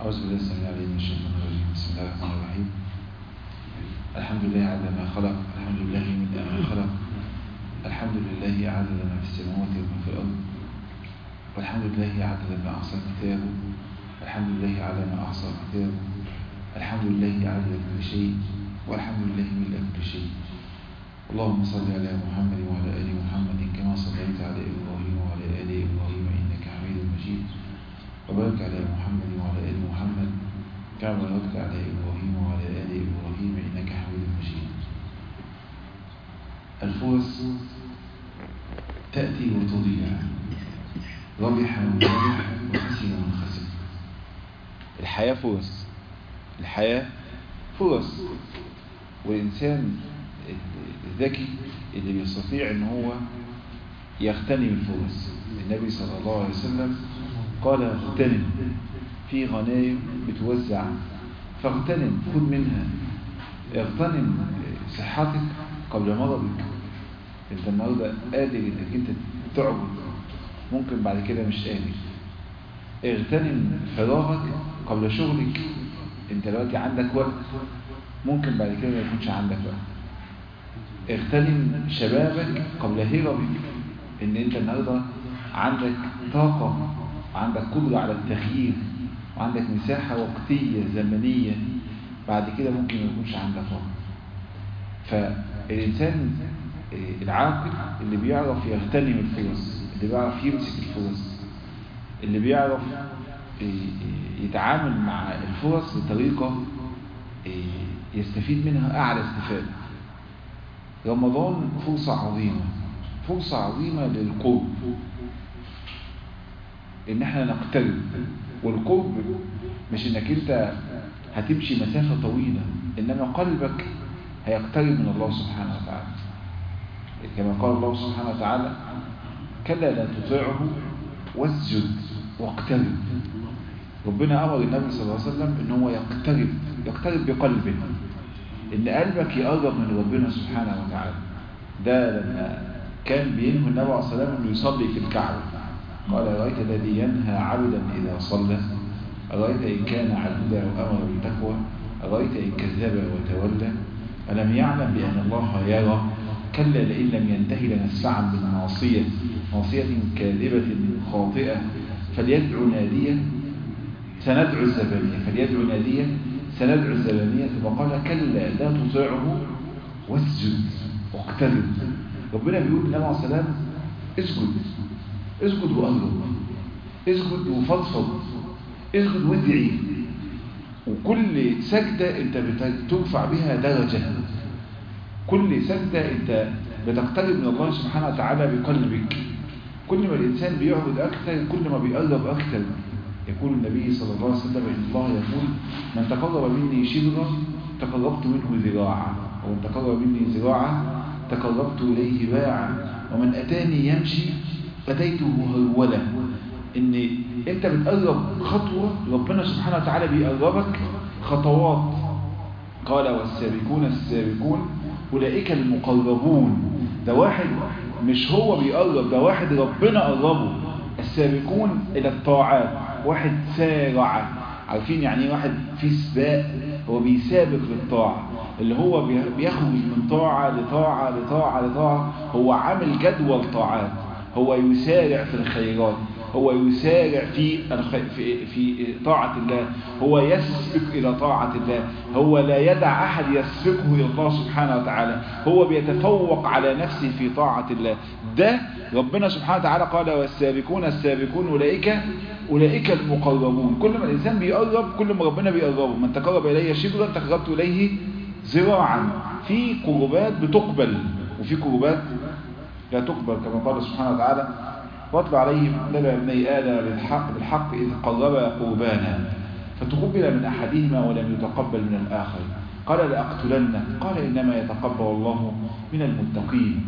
أعوذ بالله السميع العليم من الشيطان الرجيم. بسم الله الرحمن الرحيم. الحمد لله عدد ما خلق، الحمد لله من ما خلق، الحمد لله عدد ما في السماوات وما في الأرض، والحمد لله عدد ما أحصى كتابه، الحمد لله على ما أحصى كتابه، الحمد لله عدد كل شيء، والحمد لله ملء كل شيء. اللهم صل على محمد وعلى آل محمد كما صليت على إبراهيم وعلى آل إبراهيم إنك حميد مجيد، وبارك على محمد وعلى آل محمد كما باركت على إبراهيم وعلى آل إبراهيم إنك حميد مجيد. الفرص تأتي وتضيع، ربح من ربح وخسر من خسر. الحياة فرص، الحياة فرص، والإنسان الذكي اللي بيستطيع ان هو يغتنم الفرص. النبي صلى الله عليه وسلم قال اغتنم، في غنائم بتوزع فاغتنم، خذ منها، اغتنم صحتك قبل مرضك. انت النهارده قادر انك انت تعبد، ممكن بعد كده مش قادر. اغتنم فراغك قبل شغلك، انت دلوقتي عندك وقت، ممكن بعد كده ما يكونش عندك وقت. اغتنم شبابك قبل هرمك، ان انت النهارده عندك طاقة، عندك قدرة على التغيير، وعندك مساحة وقتية زمنية، بعد كده ممكن ما يكونش عندك وقت. فالإنسان العاقل اللي بيعرف يغتنم الفرص، اللي بيعرف يمسك الفرص، اللي بيعرف يتعامل مع الفرص بطريقة يستفيد منها أعلى استفادة. رمضان فرصة عظيمة، فرصة عظيمة للقرب، ان احنا نقترب. والقرب مش انك انت هتمشي مسافة طويلة، انما قلبك هيقترب من الله سبحانه وتعالى، كما قال الله سبحانه وتعالى كلا لا تطيعه واسجد واقترب. ربنا امر النبي صلى الله عليه وسلم ان هو يقترب بقلبه، ان قلبك يقرب من ربنا سبحانه وتعالى. ده لما كان بينهى النبي عليه الصلاه والسلام انه يصلي في الكعبه، قال ارايت الذي ينهى عبدا اذا صلى، ارايت ان كان عبدا وامر بالتقوى، ارايت ان كذب وتولى، الم يعلم بان الله يرى، كلا لئن لم ينتهي لنسفعا بالناصيه، ناصيه كاذبه خاطئه، فليدعو ناديه سندعو الزبانيه، فليدعو ناديه سندعو الزبانية. ثم قال كلا لا تطيعه واسجد واقترب. ربنا بيقول للنبي عليه السلام اسجد وقرب، اسجد وفضفض، اسجد وادعي. وكل سجدة انت بترفع بها درجة، كل سجدة انت بتقترب من الله سبحانه وتعالى بقلبك. كل ما الإنسان بيعبد أكثر كل ما بيقرب أكثر. يقول النبي صلى الله عليه وسلم إن الله يقول من تقرب مني شبرا تقربت منه ذراعا، ومن تقرب مني ذراعا تقربت إليه باعا، ومن أتاني يمشي أتيته هرولا. إن أنت بتقرب خطوة ربنا سبحانه وتعالى بيقربك خطوات. قال والسابقون السابقون أولئك المقربون. ده واحد مش هو بيقرب، ده واحد ربنا قربه. السابقون إلى الطاعات، واحد سارع. عارفين يعني ايه واحد في سباق؟ هو بيسابق للطاعة، اللي هو بيخرج من طاعة لطاعة لطاعة لطاعة. هو عامل جدول طاعات، هو يسارع في الخيرات، هو يسارع في طاعة الله، هو يسبق إلى طاعة الله، هو لا يدع أحد يسبقه إلى الله سبحانه وتعالى، هو بيتفوق على نفسه في طاعة الله. ده ربنا سبحانه وتعالى قال والسابقون السابقون أولئك المقربون. كل ما الإنسان بيقرب كل ما ربنا بيقربه. من تقرب إلي شبرا تقربت إليه ذراعا. في قربات بتقبل وفي قربات لا تقبل، كما قال سبحانه وتعالى واتل عليهم نبأ ابني آدم بالحق إذ قربا قربانا فتقبل من أحدهما ولم يتقبل من الآخر قال لأقتلنك قال إنما يتقبل الله من المتقين.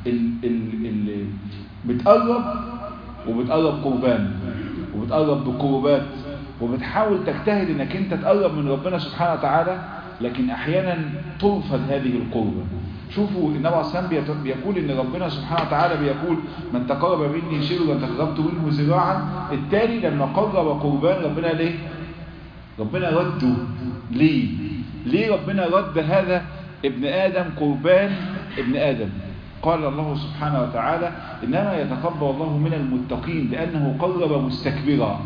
بتقرب وبتقرب قربان وبتقرب بقربات وبتحاول تجتهد انك انت تقرب من ربنا سبحانه وتعالى، لكن احيانا ترفض هذه القربة. شوفوا النبي عليه الصلاة والسلام بيقول ان ربنا سبحانه وتعالى بيقول من تقرب مني شبرا تقربت منه ذراعا. التالي لما قرب قربان ربنا ليه ربنا رده ليه ربنا رد هذا ابن آدم قربان ابن آدم؟ قال الله سبحانه وتعالى إنما يتقبل الله من المتقين لأنه قرب مستكبرا،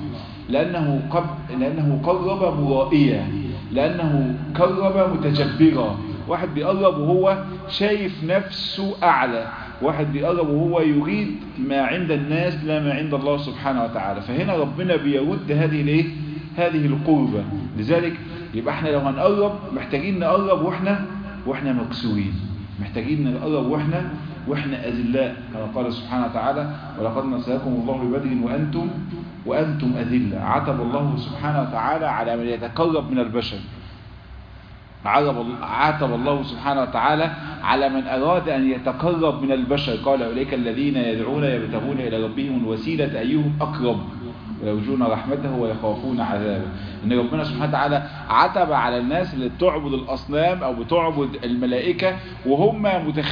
لأنه قرب مرائيا، لأنه قرب متجبرا. واحد بيقرب وهو شايف نفسه أعلى، واحد بيقرب وهو يريد ما عند الناس لا ما عند الله سبحانه وتعالى. فهنا ربنا بيرد هذه القربة. لذلك يبقى احنا لو هنقرب محتاجين نقرب واحنا مكسورين، محتاجين نقرب واحنا أذلاء، كما قال سبحانه وتعالى ولقد نصركم الله ببدر وأنتم أذلة. عتب الله سبحانه وتعالى على من يتقرب من البشر، عاتب الله سبحانه وتعالى على من أراد أن يتقرب من البشر. قال أولئك الذين يدعون يبتغون إلى ربهم الوسيلة أيهم أقرب ويرجون رحمته ويخافون عذابه. إن ربنا سبحانه وتعالى عتب على الناس اللي بتعبد الأصنام أو بتعبد الملائكة وهم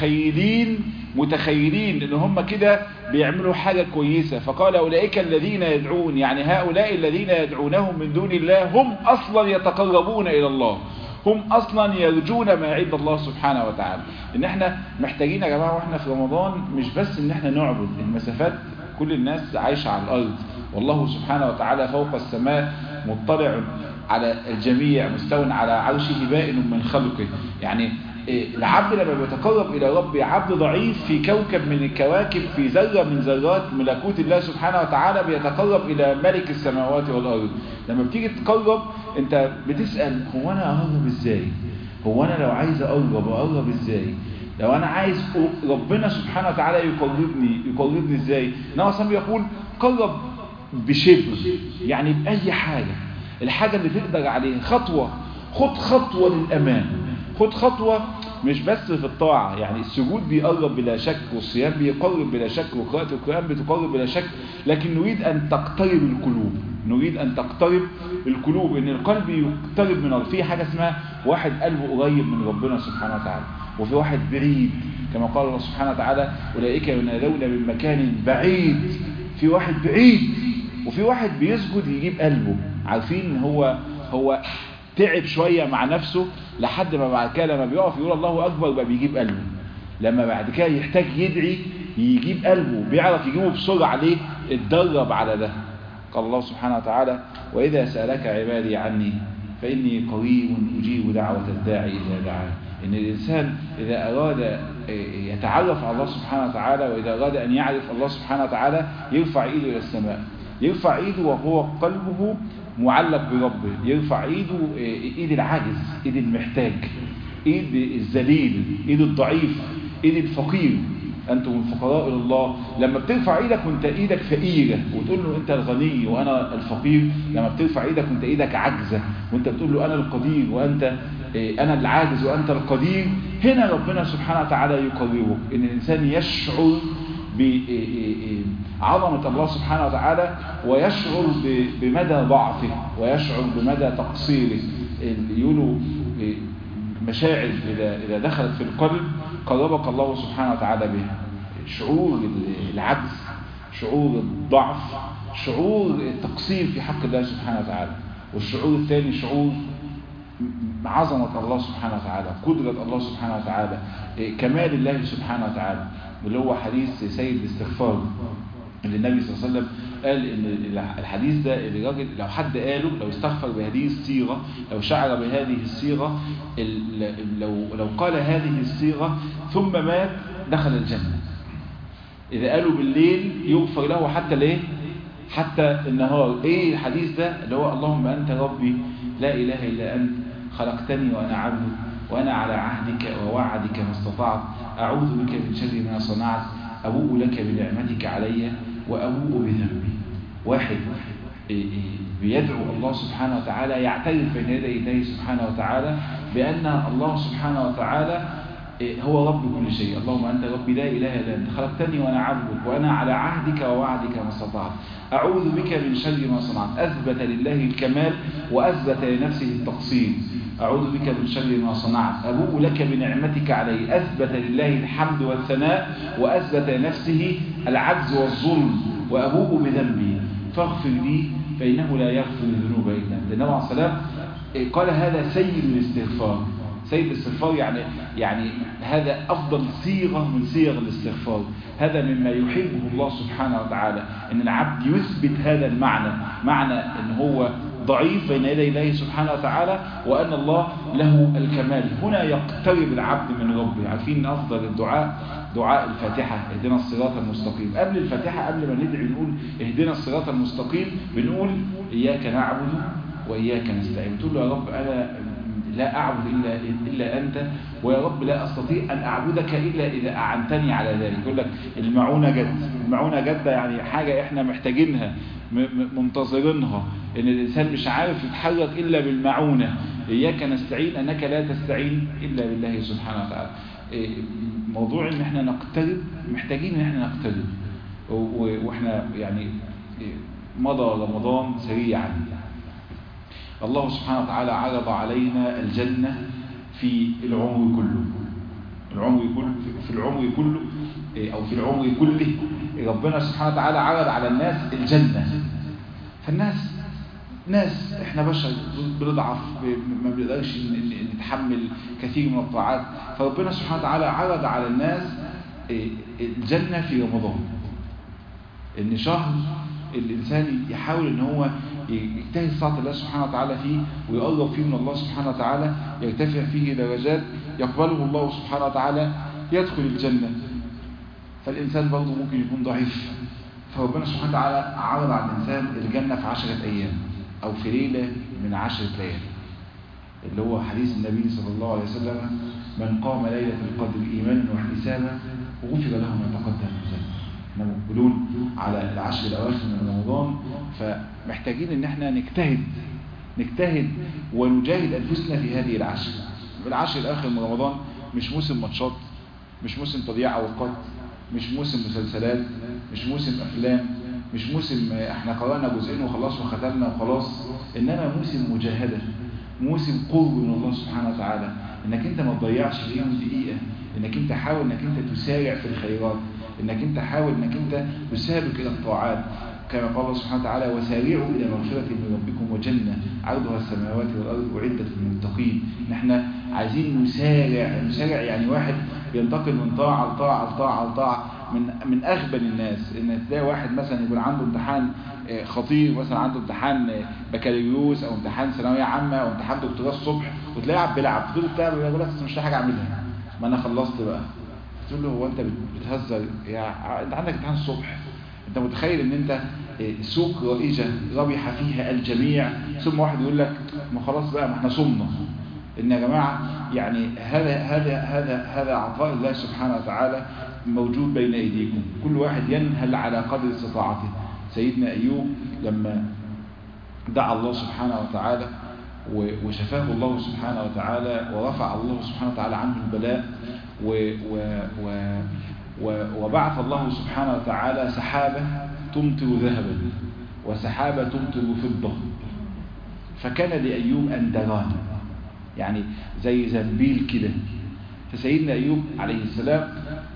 متخيلين إن هم كده بيعملوا حاجة كويسة. فقال أولئك الذين يدعون، يعني هؤلاء الذين يدعونهم من دون الله هم أصلا يتقربون إلى الله، هم أصلا يرجون ما عند الله سبحانه وتعالى. إن احنا محتاجين يا جماعة واحنا في رمضان مش بس إن احنا نعبد المسافات، كل الناس عايشة على الأرض والله سبحانه وتعالى فوق السماء مطلع على الجميع مستو على عرشه بائن من خلقه. يعني العبد لما بيتقرب إلى ربه عبد ضعيف في كوكب من الكواكب، في ذرة من ذرات ملكوت الله سبحانه وتعالى بيتقرب إلى ملك السماوات والأرض. لما بتيجي تقرب انت بتسأل هو أنا أقرب إزاي؟ هو أنا لو عايز أقرب إزاي؟ لو أنا عايز ربنا سبحانه وتعالى يقربني إزاي؟ نبي صلى يقول قرب بشبر، يعني بأي حاجة، الحاجة اللي تقدر عليها، خد خطوة للأمام، خد خطوة مش بس في الطاعة. يعني السجود بيقرب بلا شك، والصيام بيقرب بلا شك، وقراءة القرآن بتقرب بلا شك، لكن نريد أن تقترب القلوب، إن القلب يقترب من الله. في حاجة اسمها واحد قلبه قريب من ربنا سبحانه وتعالى، وفي واحد بعيد، كما قال الله سبحانه وتعالى أولئك ينادون من مكان بعيد. في واحد بعيد وفي واحد بيسجد يجيب قلبه. عارفين هو تعب شوية مع نفسه لحد ما بعد كده لما بيقف يقول الله أكبر بقى بيجيب قلبه. لما بعد كده يحتاج يدعي يجيب قلبه، بيعرف يجيبه بسرعة. ليه؟ اتدرب على ده. قال الله سبحانه وتعالى وإذا سألك عبادي عني فإني قريب أجيب دعوة الداعي إذا دعان. إن الإنسان إذا أراد يتعرف على الله سبحانه وتعالى، وإذا أراد أن يعرف الله سبحانه وتعالى يرفع إيده إلى السماء، يرفع إيده وهو قلبه معلق بربه، يرفع إيده، إيد العاجز، إيد المحتاج، إيد الذليل، إيد الضعيف، إيد الفقير. أنتم الفقراء إلى الله. لما بترفع إيدك وانت إيدك فقيرة وتقول له أنت الغني وأنا الفقير، لما بترفع إيدك وانت إيدك عجزة وانت بتقول له أنا القدير وأنت أنا العاجز وأنت القدير، هنا ربنا سبحانه وتعالى يقربك. إن الإنسان يشعر بعظمة الله سبحانه وتعالى، ويشعر بمدى ضعفه، ويشعر بمدى تقصيره. يقولوا مشاعر إذا دخلت في القلب قربك الله سبحانه وتعالى بها. شعور العجز، شعور الضعف، شعور التقصير في حق الله سبحانه وتعالى. والشعور الثاني شعور عظمة الله سبحانه وتعالى، قدرة الله سبحانه وتعالى، كمال الله سبحانه وتعالى، اللي هو حديث سيد الاستغفار اللي النبي صلى الله عليه وسلم قال ان الحديث ده الراجل لو حد قاله، لو استغفر بهذه الصيغة، لو شعر بهذه الصيغة، لو قال هذه الصيغة ثم مات دخل الجنة. إذا قالوا بالليل يغفر له حتى النهار. ايه الحديث ده؟ اللي هو اللهم أنت ربي لا إله إلا أنت خلقتني وأنا عبدك وأنا على عهدك ووعدك ما استطعت أعوذ بك من شر ما صنعت أبوء لك بنعمتك علي وأبوء بذنبي. واحد بيدعو الله سبحانه وتعالى، يعترف بين يدي الله سبحانه وتعالى بأن الله سبحانه وتعالى هو رب كل شيء. اللهم أنت ربي لا إله إلا أنت خلقتني وأنا عبدك وأنا على عهدك ووعدك ما استطعت أعوذ بك من شر ما صنعت. أثبت لله الكمال وأثبت لنفسه التقصير. أعوذ بك من شر ما صنعت أبوء لك بنعمتك علي. أثبت لله الحمد والثناء وأثبت لنفسه العجز والظلم. وأبوء بذنبي فاغفر لي فإنه لا يغفر الذنوب إلا أنت. النبي عليه الصلاة والسلام قال هذا سيد الاستغفار. سيد الاستغفار يعني هذا أفضل صيغة من صيغ الاستغفار. هذا مما يحبه الله سبحانه وتعالى، أن العبد يثبت هذا المعنى، معنى أن هو ضعيف بين يدي الله سبحانه وتعالى، وأن الله له الكمال. هنا يقترب العبد من ربه. عارفين أفضل الدعاء دعاء الفاتحة، اهدنا الصراط المستقيم. قبل الفاتحة قبل ما ندعي نقول اهدنا الصراط المستقيم، بنقول إياك نعبد وإياك نستعين. تقول له يا رب أنا لا أعبد إلا أنت، ويا رب لا أستطيع أن أعبدك إلا إذا أعنتني على ذلك. يقول لك المعونة جد. المعونة جد يعني حاجة إحنا محتاجينها منتظرينها، إن الإنسان مش عارف يتحرك إلا بالمعونة. إياك نستعين أنك لا تستعين إلا بالله سبحانه وتعالى. موضوع إن إحنا نقترب، محتاجين إن إحنا نقترب. وإحنا يعني مضى رمضان سريعا. الله سبحانه وتعالى عرض علينا الجنة في العمر كله. في العمر كله أو في العمر كله ربنا سبحانه وتعالى عرض على الناس الجنة. فالناس احنا بشر بنضعف، ما بنقدرش نتحمل كثير من الطاعات. فربنا سبحانه وتعالى عرض على الناس الجنة في رمضان، ان شهر الإنسان يحاول ان هو يجتهد طاعة الله سبحانه وتعالى فيه، ويقرب فيه من الله سبحانه وتعالى، يرتفع فيه درجات يقبله الله سبحانه وتعالى، يدخل الجنة. فالإنسان برضه ممكن يكون ضعيف، فربنا سبحانه وتعالى عرض على الإنسان الجنة في 10 أيام أو في ليلة من 10 ليالي، اللي هو حديث النبي صلى الله عليه وسلم: من قام ليلة القدر إيمانا واحتسابا غفر له ما تقدم من ذنبه. احنا مقبلون على العشر الأواخر من رمضان، فمحتاجين ان احنا نجتهد ونجاهد أنفسنا في هذه العشر. العشر الأواخر من رمضان مش موسم ماتشات، مش موسم تضييع أوقات، مش موسم مسلسلات، مش موسم أفلام، مش موسم احنا قرأنا جزئين وخلاص وختمنا وخلاص، إنما موسم مجاهدة، موسم قرب من الله سبحانه وتعالى. انك انت ما تضيعش فيهم دقيقة، انك انت حاول انك انت تسارع في الخيرات، انك انت حاول انك انت تسابق الى الطاعات، كما قال الله سبحانه وتعالى: وسارعوا الى مغفرة من ربكم وجنة عرضها السماوات والارض اعدت للمتقين. نحن عايزين نسارع يعني واحد بينتقل من طاعة لطاعة لطاعة لطاعة. من اغبن الناس ان تلاقي واحد مثلا يكون عنده امتحان خطير، مثلا عنده امتحان بكالوريوس او امتحان ثانويه عامه او امتحان دكتوراه الصبح، وتلاقيه قاعد بيلعب، تقول له بتعمل ايه؟ يقول لك مش لاقي حاجه اعملها، ما انا خلصت بقى. تقول له هو انت بتهزر؟ انت عندك امتحان الصبح، انت متخيل ان انت سوق رائجه ربح فيها الجميع، ثم واحد يقول لك ما خلاص بقى، ما احنا صمنا. ان يا جماعه يعني هذا عطاء الله سبحانه وتعالى موجود بين ايديكم، كل واحد ينهل على قدر استطاعته. سيدنا أيوب لما دعا الله سبحانه وتعالى وشفاه الله سبحانه وتعالى ورفع الله سبحانه وتعالى عنه البلاء، وبعث الله سبحانه وتعالى سحابة تمطر ذهبا وسحابة تمطر فضة، فكان لأيوب أندران، يعني زي زنبيل كده. فسيدنا أيوب عليه السلام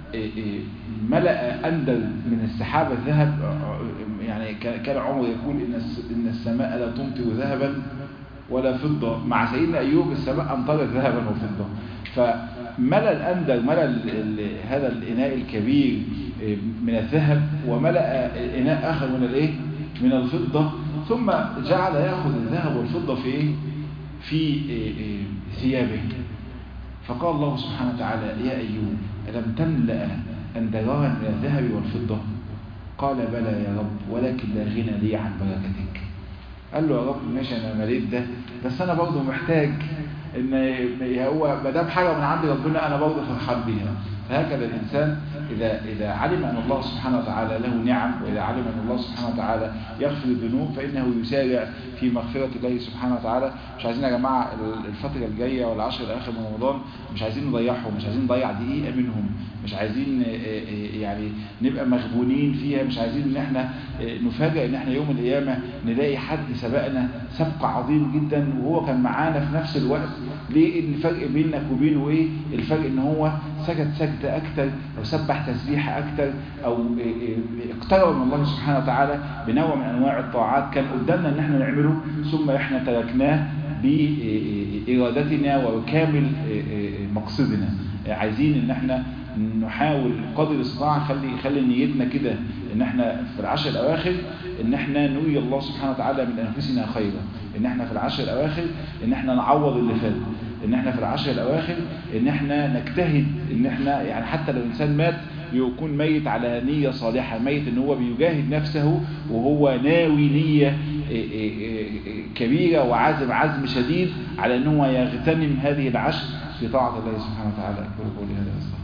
ملأ أندر من السحابة الذهب، يعني كان عمر يقول إن السماء لا تمطر ذهبا ولا فضة. مع سيدنا أيوب السماء أمطرت ذهبا وفضة. فملأ الأندر، ملأ هذا الإناء الكبير من الذهب، وملأ إناء آخر من الفضة، ثم جعل يأخذ الذهب والفضة في ثيابه. فقال الله سبحانه وتعالى: يا أيوب ألم تملأ أندران من الذهب والفضة؟ قال: بلى يا رب، ولكن لا غنى لي عن بركتك. قال له: يا رب ماشي أنا مليت ده، بس أنا برضه محتاج إن هو ما دام حاجة من عند ربنا أنا برضه فرحان بيها. فهكذا الإنسان إذا علم أن الله سبحانه وتعالى له نعم، وإذا علم أن الله سبحانه وتعالى يغفر الذنوب، فإنه يسارع في مغفرة الله سبحانه وتعالى. مش عايزين يا جماعة الفترة الجاية والعشر الآخر من رمضان مش عايزين نضيعهم، مش عايزين نضيع دقيقة منهم، مش عايزين يعني نبقى مغبونين فيها، مش عايزين ان احنا نفاجئ ان احنا يوم القيامة نلاقي حد سبقنا سبق عظيم جدا وهو كان معانا في نفس الوقت. ليه الفرق بينك وبينه؟ ايه الفرق؟ ان هو سجد سجدة اكتر، او سبح تسبيحة أكتر، أو اقترب من الله سبحانه وتعالى بنوع من أنواع الطاعات كان قدامنا إن احنا نعمله، ثم احنا تركناه بإرادتنا وكامل مقصدنا. عايزين إن احنا نحاول قدر الاستطاعة خلي نيتنا كده ان احنا في العشر الاواخر ان احنا نري الله سبحانه وتعالى من انفسنا خيرا، ان احنا في العشر الاواخر ان احنا نعوض اللي فات، ان احنا في العشر الاواخر ان احنا نجتهد، ان احنا يعني حتى لو انسان مات يكون ميت على نية صالحة، ميت ان هو بيجاهد نفسه وهو ناوي نية كبيرة وعزم شديد على ان هو يغتنم هذه العشر في طاعة الله سبحانه وتعالى. أقول قولي هذا.